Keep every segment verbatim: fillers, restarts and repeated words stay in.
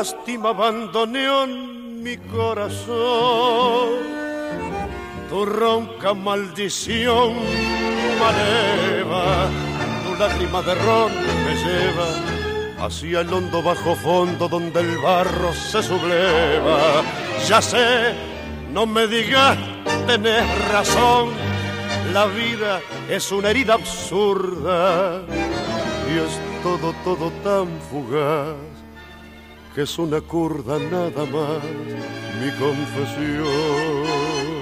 lástima bandoneón mi corazón. Tu ronca maldición maleva, tu lágrima de ron me lleva hacia el hondo bajo fondo donde el barro se subleva. Ya sé, no me digas, tenés razón, la vida es una herida absurda y es todo, todo tan fugaz que es una curda nada más mi confesión.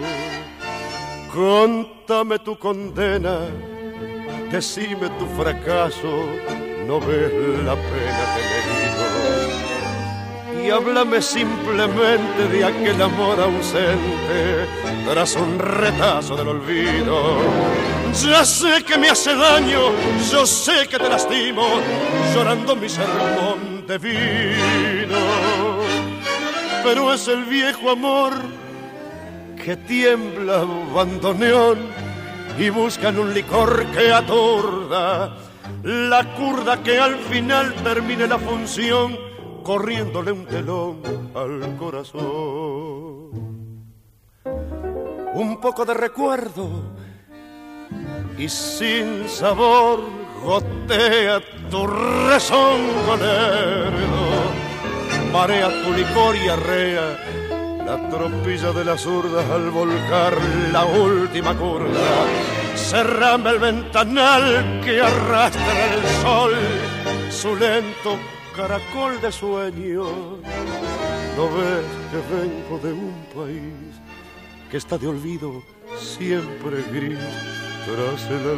Contame tu condena, decime tu fracaso, no ves la pena que me digo. Y háblame simplemente de aquel amor ausente tras un retazo del olvido. Ya sé que me hace daño, yo sé que te lastimo, llorando mi sermón de vino. Pero es el viejo amor que tiembla bandoneón y buscan un licor que aturda, la curda que al final termine la función corriéndole un telón al corazón. Un poco de recuerdo y sin sabor gotea tu rezongo lerdo, marea tu licor y arrea la tropilla de las zurdas al volcar la última curva. Cerrame el ventanal que arrastra el sol, su lento caracol de sueño. ¿No ves que vengo de un país que está de olvido siempre gris tras el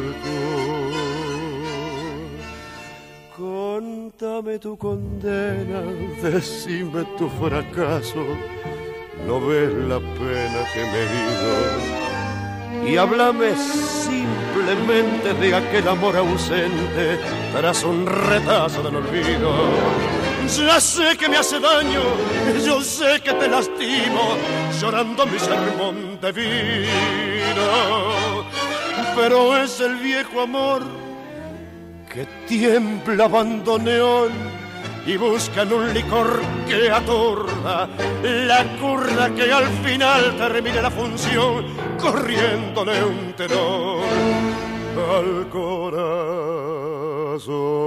alcohol? Contame tu condena, decime tu fracaso, no ves la pena que me he ido. Y háblame simplemente de aquel amor ausente tras un retazo del olvido. Ya sé que me hace daño, yo sé que te lastimo, llorando mi sermón de vino. Pero es el viejo amor que tiembla bandoneón y buscan un licor que aturda, la curda que al final termine la función corriéndole un telón al corazón.